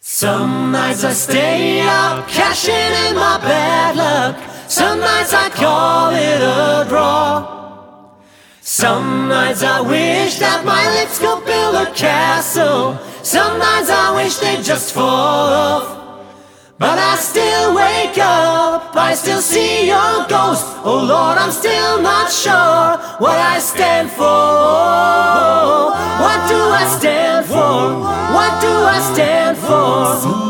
Some nights I stay up, cashing in my bad luck. Some nights I call it a draw. Some nights I wish that my lips could build a castle. Some nights I wish they'd just fall off. But I still wake up, I still see your ghost. Oh Lord, I'm still not sure what I stand for. What do I stand for? What do I stand for?